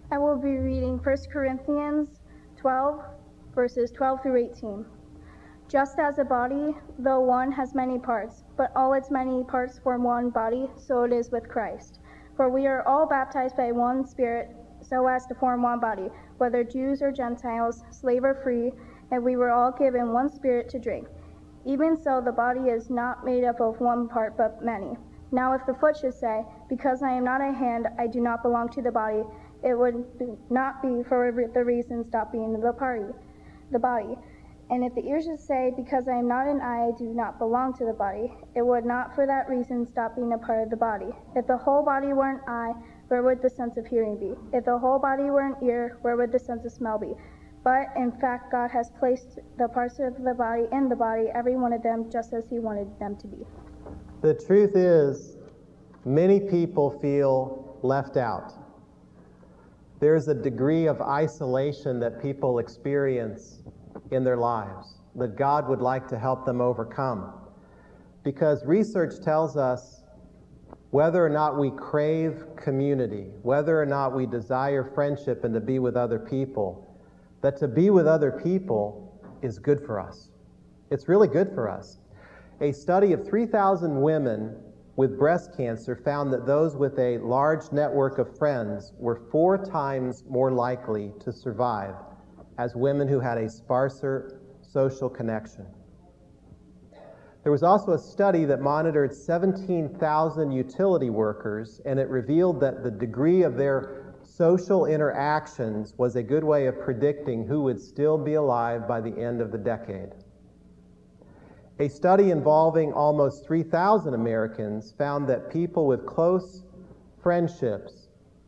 I will be reading 1 Corinthians 12, verses 12 through 18. Just as a body, though one, has many parts, but all its many parts form one body, so it is with Christ. For we are all baptized by one Spirit, so as to form one body, whether Jews or Gentiles, slave or free, and we were all given one Spirit to drink. Even so, the body is not made up of one part, but many. Now if the foot should say, because I am not a hand, I do not belong to the body, it would not be for the reason stop being the body. And if the ear should say, because I am not an eye, I do not belong to the body, it would not for that reason stop being a part of the body. If the whole body were an eye, where would the sense of hearing be? If the whole body were an ear, where would the sense of smell be? But in fact, God has placed the parts of the body in the body, every one of them, just as he wanted them to be. The truth is, many people feel left out. There's a degree of isolation that people experience in their lives that God would like to help them overcome. Because research tells us whether or not we crave community, whether or not we desire friendship and to be with other people, that to be with other people is good for us. It's really good for us. A study of 3,000 women with breast cancer found that those with a large network of friends were 4 times more likely to survive as women who had a sparser social connection. There was also a study that monitored 17,000 utility workers, and it revealed that the degree of their social interactions was a good way of predicting who would still be alive by the end of the decade. A study involving almost 3,000 Americans found that people with close friendships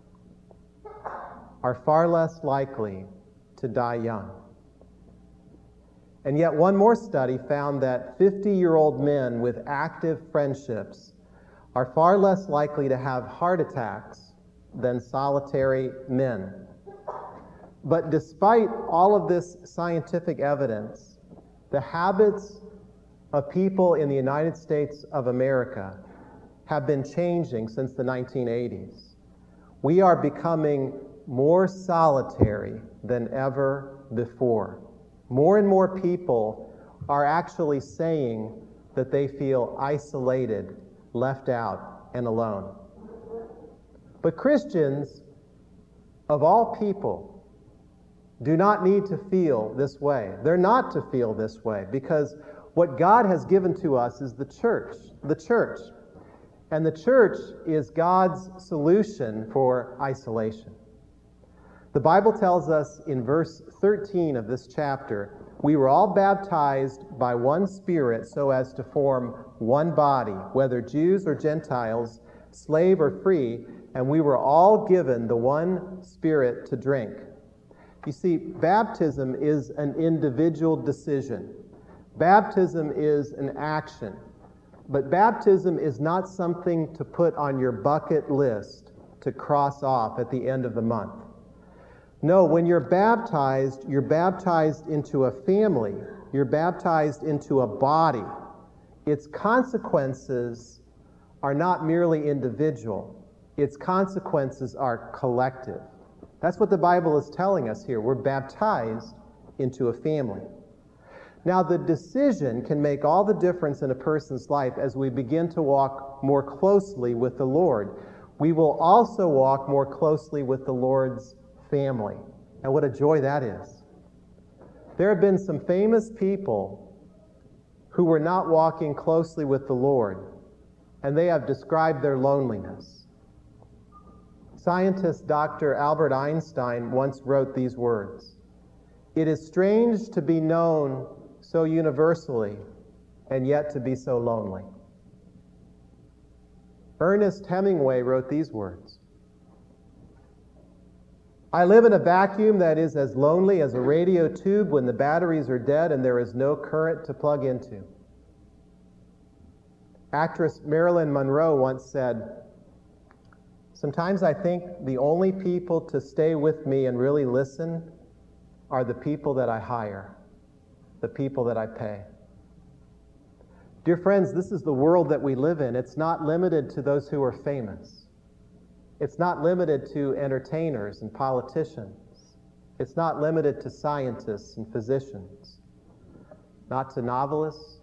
are far less likely to die young. And yet one more study found that 50-year-old men with active friendships are far less likely to have heart attacks than solitary men. But despite all of this scientific evidence, the habits of people in the United States of America have been changing since the 1980s. We are becoming more solitary than ever before. More and more people are actually saying that they feel isolated, left out, and alone. But Christians, of all people, do not need to feel this way. They're not to feel this way because what God has given to us is the church. The church. And the church is God's solution for isolation. The Bible tells us in verse 13 of this chapter, we were all baptized by one Spirit so as to form one body, whether Jews or Gentiles, slave or free, and we were all given the one Spirit to drink. You see, baptism is an individual decision. Baptism is an action, but baptism is not something to put on your bucket list to cross off at the end of the month. No, when you're baptized into a family, you're baptized into a body. Its consequences are not merely individual, its consequences are collective. That's what the Bible is telling us here. We're baptized into a family. Now, the decision can make all the difference in a person's life as we begin to walk more closely with the Lord. We will also walk more closely with the Lord's family. And what a joy that is. There have been some famous people who were not walking closely with the Lord, and they have described their loneliness. Scientist Dr. Albert Einstein once wrote these words, "It is strange to be known so universally, and yet to be so lonely." Ernest Hemingway wrote these words, "I live in a vacuum that is as lonely as a radio tube when the batteries are dead and there is no current to plug into." Actress Marilyn Monroe once said, "Sometimes I think the only people to stay with me and really listen are the people that I hire, the people that I pay." Dear friends, this is the world that we live in. It's not limited to those who are famous. It's not limited to entertainers and politicians. It's not limited to scientists and physicians. Not to novelists.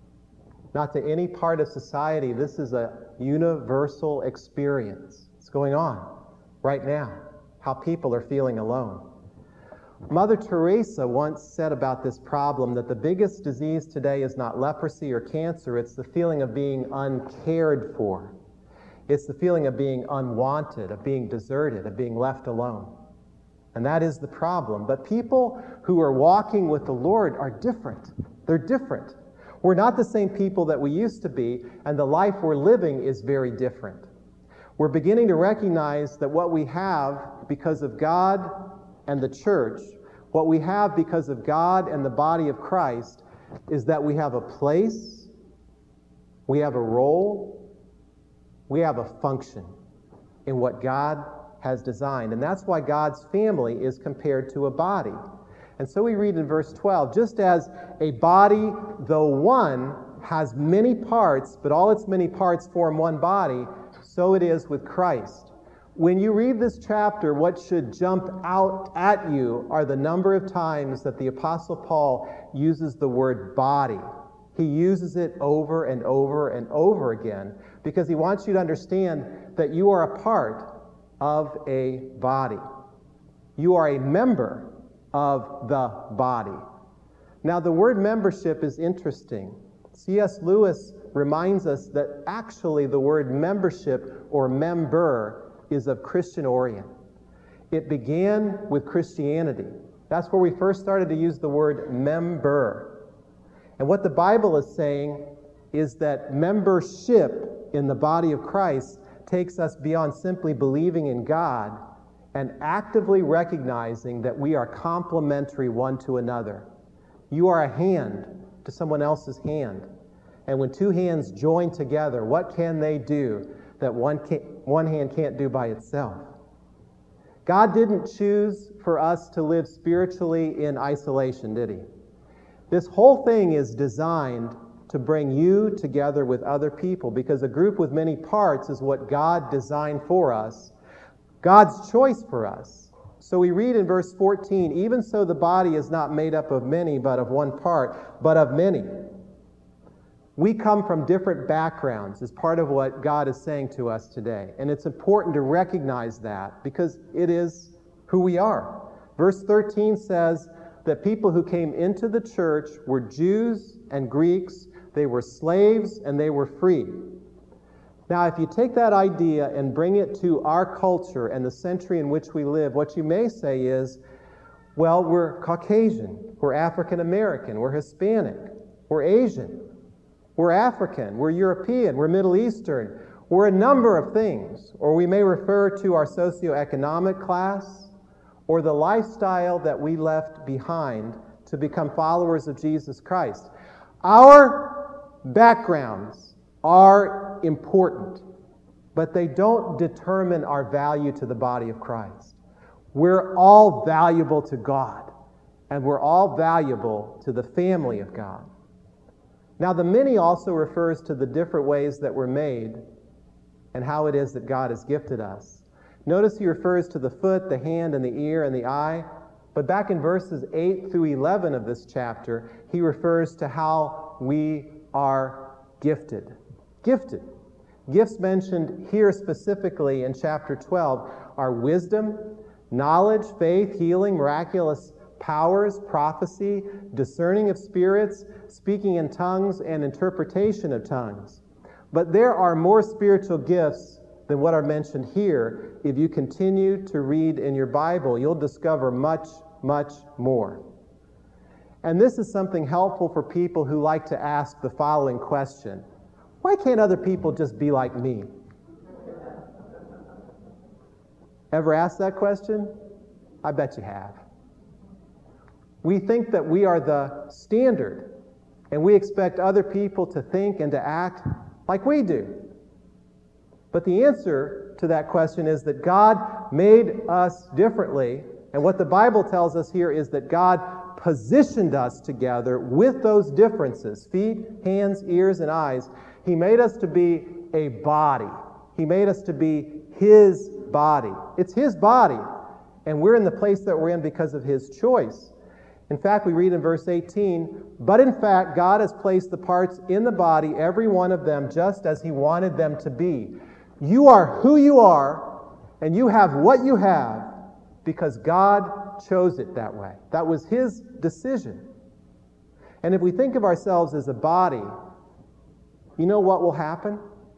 Not to any part of society. This is a universal experience. It's going on right now. How people are feeling alone. Mother Teresa once said about this problem that the biggest disease today is not leprosy or cancer, it's the feeling of being uncared for. It's the feeling of being unwanted, of being deserted, of being left alone. And that is the problem. But people who are walking with the Lord are different. They're different. We're not the same people that we used to be, and the life we're living is very different. We're beginning to recognize that what we have because of God and the church, what we have because of God and the body of Christ, is that we have a place, we have a role, we have a function in what God has designed. And that's why God's family is compared to a body. And so we read in verse 12, just as a body, though one, has many parts, but all its many parts form one body, so it is with Christ. When you read this chapter, what should jump out at you are the number of times that the Apostle Paul uses the word body. He uses it over and over and over again because he wants you to understand that you are a part of a body. You are a member of the body. Now, the word membership is interesting. C.S. Lewis reminds us that actually the word membership or member is of Christian origin. It began with Christianity. That's where we first started to use the word member. And what the Bible is saying is that membership in the body of Christ takes us beyond simply believing in God and actively recognizing that we are complementary one to another. You are a hand to someone else's hand. And when two hands join together, what can they do that one hand can't do by itself? God didn't choose for us to live spiritually in isolation, did he? This whole thing is designed to bring you together with other people, because a group with many parts is what God designed for us, God's choice for us. So we read in verse 14, even so the body is not made up of many, but of one part, but of many. We come from different backgrounds as part of what God is saying to us today. And it's important to recognize that because it is who we are. Verse 13 says that people who came into the church were Jews and Greeks, they were slaves and they were free. Now, if you take that idea and bring it to our culture and the century in which we live, what you may say is, well, we're Caucasian, we're African American, we're Hispanic, we're Asian. We're African, we're European, we're Middle Eastern, we're a number of things. Or we may refer to our socioeconomic class or the lifestyle that we left behind to become followers of Jesus Christ. Our backgrounds are important, but they don't determine our value to the body of Christ. We're all valuable to God, and we're all valuable to the family of God. Now, the many also refers to the different ways that we're made and how it is that God has gifted us. Notice he refers to the foot, the hand, and the ear, and the eye. But back in verses 8 through 11 of this chapter, he refers to how we are gifted. Gifted. Gifts mentioned here specifically in chapter 12 are wisdom, knowledge, faith, healing, miraculous powers, prophecy, discerning of spirits, speaking in tongues, and interpretation of tongues. But there are more spiritual gifts than what are mentioned here. If you continue to read in your Bible, you'll discover much, much more. And this is something helpful for people who like to ask the following question: why can't other people just be like me? Ever asked that question? I bet you have. We think that we are the standard, and we expect other people to think and to act like we do. But the answer to that question is that God made us differently, and what the Bible tells us here is that God positioned us together with those differences, feet, hands, ears, and eyes. He made us to be a body. He made us to be His body. It's his body, and we're in the place that we're in because of his choice. In fact, we read in verse 18, but in fact, God has placed the parts in the body, every one of them, just as he wanted them to be. You are who you are, and you have what you have because God chose it that way. That was his decision. And if we think of ourselves as a body, you know what will happen?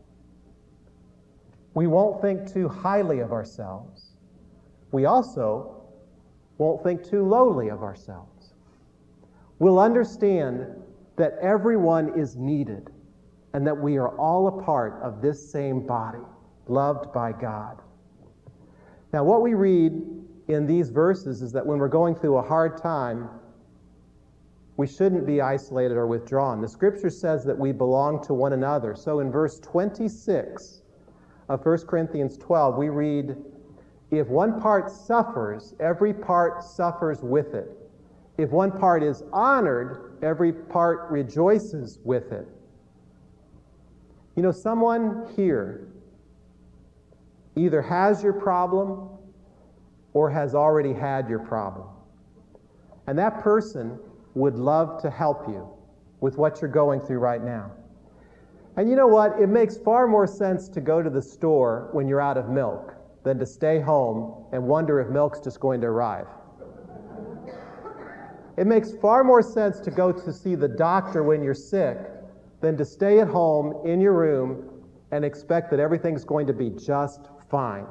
We won't think too highly of ourselves. We also won't think too lowly of ourselves. We'll understand that everyone is needed and that we are all a part of this same body, loved by God. Now, what we read in these verses is that when we're going through a hard time, we shouldn't be isolated or withdrawn. The Scripture says that we belong to one another. So in verse 26 of 1 Corinthians 12, we read, if one part suffers, every part suffers with it. If one part is honored, every part rejoices with it. You know, someone here either has your problem or has already had your problem. And that person would love to help you with what you're going through right now. And you know what? It makes far more sense to go to the store when you're out of milk than to stay home and wonder if milk's just going to arrive. It makes far more sense to go to see the doctor when you're sick than to stay at home in your room and expect that everything's going to be just fine.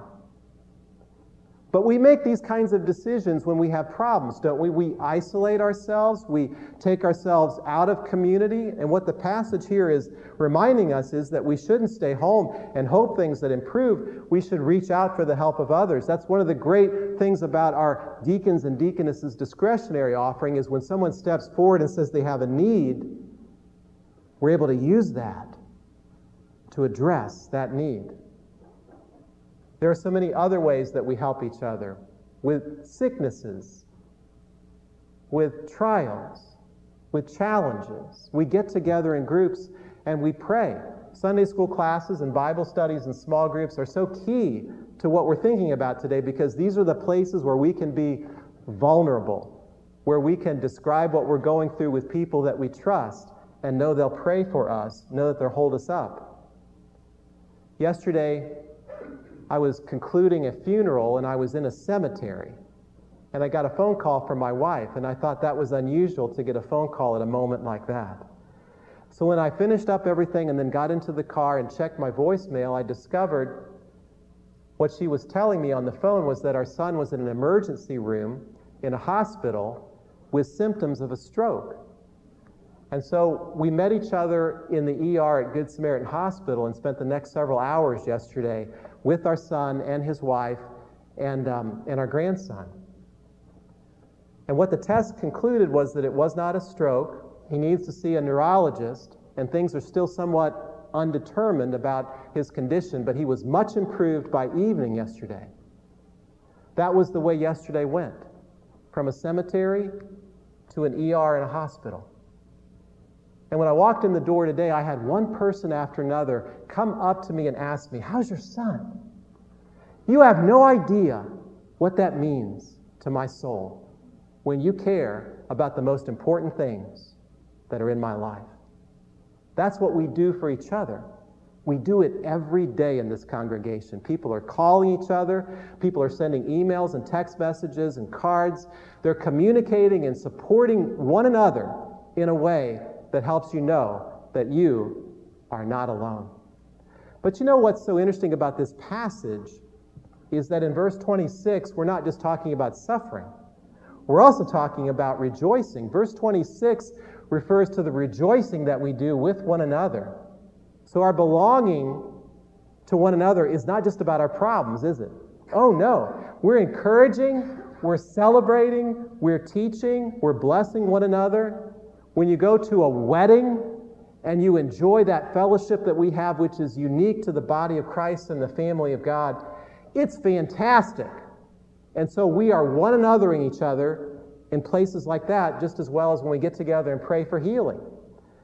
But we make these kinds of decisions when we have problems, don't we? We isolate ourselves, we take ourselves out of community, and what the passage here is reminding us is that we shouldn't stay home and hope things that improve. We should reach out for the help of others. That's one of the great things about our deacons and deaconesses' discretionary offering is when someone steps forward and says they have a need, we're able to use that to address that need. There are so many other ways that we help each other with sicknesses, with trials, with challenges. We get together in groups and we pray. Sunday school classes and Bible studies and small groups are so key to what we're thinking about today because these are the places where we can be vulnerable, where we can describe what we're going through with people that we trust and know they'll pray for us, know that they'll hold us up. Yesterday, I was concluding a funeral and I was in a cemetery and I got a phone call from my wife and I thought that was unusual to get a phone call at a moment like that. So when I finished up everything and then got into the car and checked my voicemail, I discovered what she was telling me on the phone was that our son was in an emergency room in a hospital with symptoms of a stroke. And so we met each other in the ER at Good Samaritan Hospital and spent the next several hours yesterday with our son and his wife and our grandson. And what the test concluded was that it was not a stroke. He needs to see a neurologist, and things are still somewhat undetermined about his condition, but he was much improved by evening yesterday. That was the way yesterday went, from a cemetery to an ER and a hospital. And when I walked in the door today, I had one person after another come up to me and ask me, "How's your son?" You have no idea what that means to my soul when you care about the most important things that are in my life. That's what we do for each other. We do it every day in this congregation. People are calling each other. People are sending emails and text messages and cards. They're communicating and supporting one another in a way that helps you know that you are not alone. But you know what's so interesting about this passage is that in verse 26, we're not just talking about suffering. We're also talking about rejoicing. Verse 26 refers to the rejoicing that we do with one another. So our belonging to one another is not just about our problems, is it? Oh no. We're encouraging, we're celebrating, we're teaching, we're blessing one another. When you go to a wedding and you enjoy that fellowship that we have, which is unique to the body of Christ and the family of God, it's fantastic. And so we are one anothering each other in places like that just as well as when we get together and pray for healing.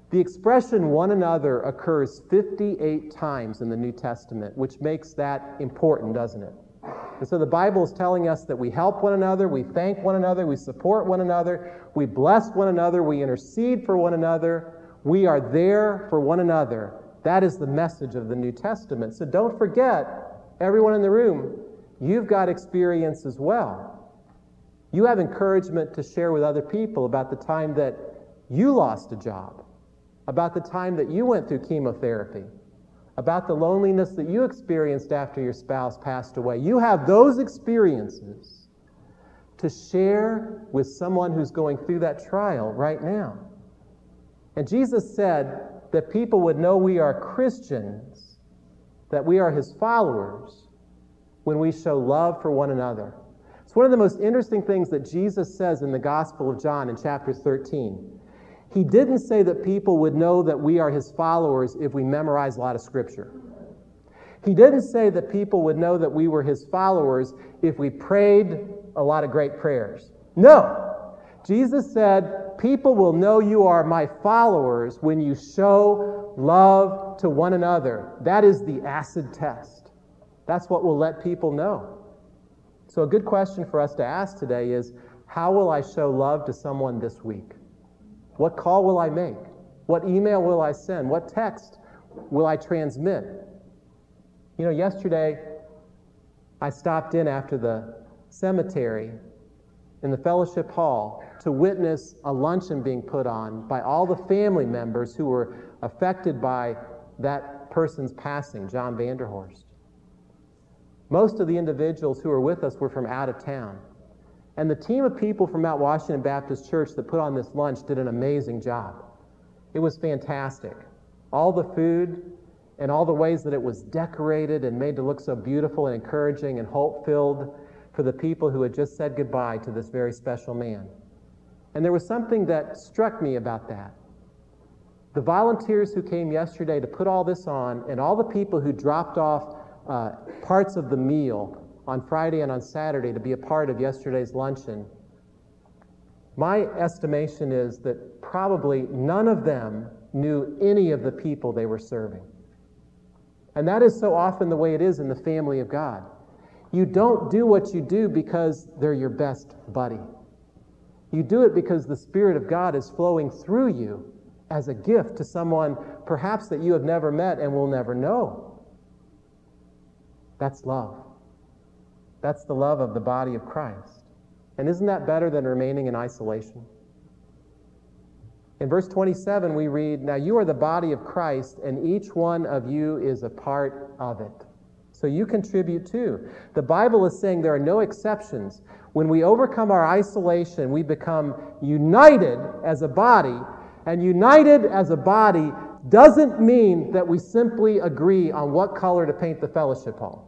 The expression one another occurs 58 times in the New Testament, which makes that important, doesn't it? And so the Bible is telling us that we help one another, we thank one another, we support one another, we bless one another, we intercede for one another, we are there for one another. That is the message of the New Testament. So don't forget, everyone in the room, you've got experience as well. You have encouragement to share with other people about the time that you lost a job, about the time that you went through chemotherapy, about the loneliness that you experienced after your spouse passed away. You have those experiences to share with someone who's going through that trial right now. And Jesus said that people would know we are Christians, that we are his followers, when we show love for one another. It's one of the most interesting things that Jesus says in the Gospel of John in chapter 13. He didn't say that people would know that we are his followers if we memorize a lot of scripture. He didn't say that people would know that we were his followers if we prayed a lot of great prayers. No. Jesus said, people will know you are my followers when you show love to one another. That is the acid test. That's what will let people know. So a good question for us to ask today is, how will I show love to someone this week? What call will I make? What email will I send? What text will I transmit? You know, yesterday I stopped in after the cemetery in the fellowship hall to witness a luncheon being put on by all the family members who were affected by that person's passing, John Vanderhorst. Most of the individuals who were with us were from out of town. And the team of people from Mount Washington Baptist Church that put on this lunch did an amazing job. It was fantastic. All the food and all the ways that it was decorated and made to look so beautiful and encouraging and hope-filled for the people who had just said goodbye to this very special man. And there was something that struck me about that. The volunteers who came yesterday to put all this on, and all the people who dropped off parts of the meal on Friday and on Saturday to be a part of yesterday's luncheon, my estimation is that probably none of them knew any of the people they were serving. And that is so often the way it is in the family of God. You don't do what you do because they're your best buddy. You do it because the Spirit of God is flowing through you as a gift to someone perhaps that you have never met and will never know. That's love. That's the love of the body of Christ. And isn't that better than remaining in isolation? In verse 27 we read, "Now you are the body of Christ, and each one of you is a part of it." So you contribute too. The Bible is saying there are no exceptions. When we overcome our isolation, we become united as a body. And united as a body doesn't mean that we simply agree on what color to paint the fellowship hall.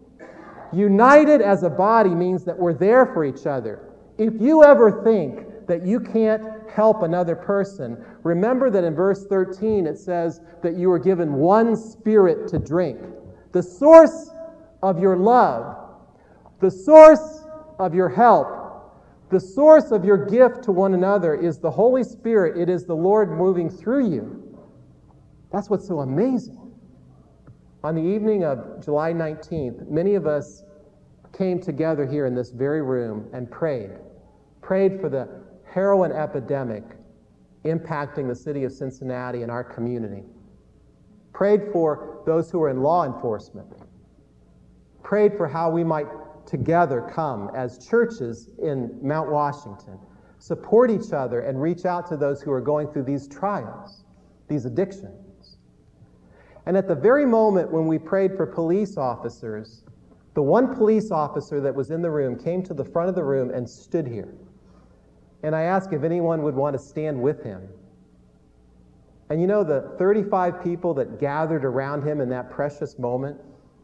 United as a body means that we're there for each other. If you ever think that you can't help another person, remember that in verse 13 it says that you were given one Spirit to drink. The source of your love, the source of your help, the source of your gift to one another is the Holy Spirit. It is the Lord moving through you. That's what's so amazing. On the evening of July 19th, many of us came together here in this very room and prayed for the heroin epidemic impacting the city of Cincinnati and our community. Prayed for those who are in law enforcement. Prayed for how we might together come as churches in Mount Washington, support each other and reach out to those who are going through these trials, these addictions. And at the very moment when we prayed for police officers, the one police officer that was in the room came to the front of the room and stood here. And I asked if anyone would want to stand with him. And you know, the 35 people that gathered around him in that precious moment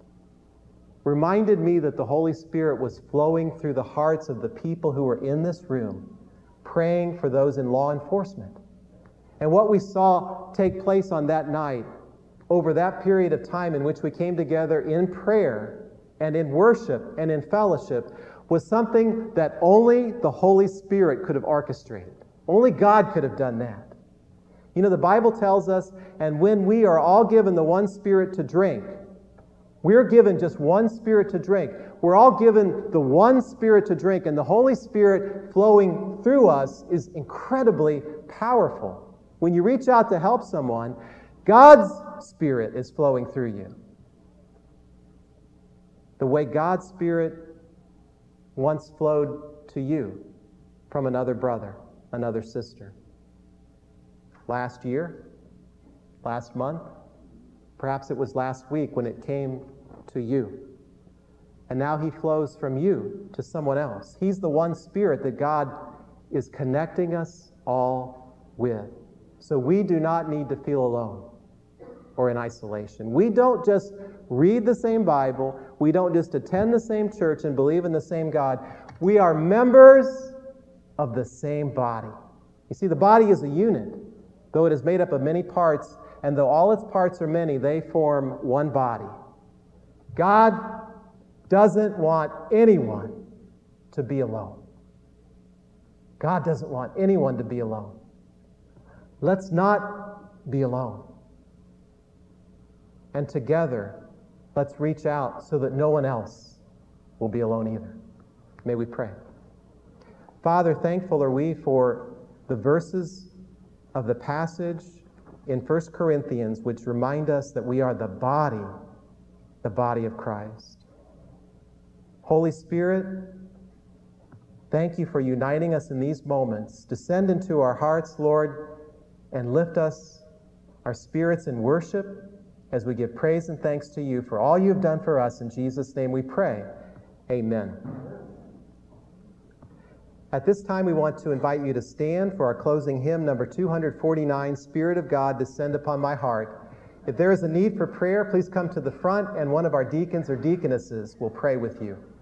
reminded me that the Holy Spirit was flowing through the hearts of the people who were in this room, praying for those in law enforcement. And what we saw take place on that night, over that period of time in which we came together in prayer and in worship and in fellowship, was something that only the Holy Spirit could have orchestrated. Only God could have done that. You know, the Bible tells us, and when we are all given the one Spirit to drink, we're given just one Spirit to drink. We're all given the one Spirit to drink, and the Holy Spirit flowing through us is incredibly powerful. When you reach out to help someone, God's Spirit is flowing through you. The way God's Spirit once flowed to you from another brother, another sister. Last year, last month, perhaps it was last week when it came to you. And now he flows from you to someone else. He's the one Spirit that God is connecting us all with. So we do not need to feel alone or in isolation. We don't just read the same Bible. We don't just attend the same church and believe in the same God. We are members of the same body. You see, the body is a unit. Though it is made up of many parts, and though all its parts are many, they form one body. God doesn't want anyone to be alone. God doesn't want anyone to be alone. Let's not be alone. And together, let's reach out so that no one else will be alone either. May we pray. Father, thankful are we for the verses of the passage in 1 Corinthians which remind us that we are the body of Christ. Holy Spirit, thank you for uniting us in these moments. Descend into our hearts, Lord, and lift us, our spirits in worship as we give praise and thanks to you for all you've done for us. In Jesus' name we pray. Amen. At this time, we want to invite you to stand for our closing hymn, number 249, Spirit of God, Descend Upon My Heart. If there is a need for prayer, please come to the front, and one of our deacons or deaconesses will pray with you.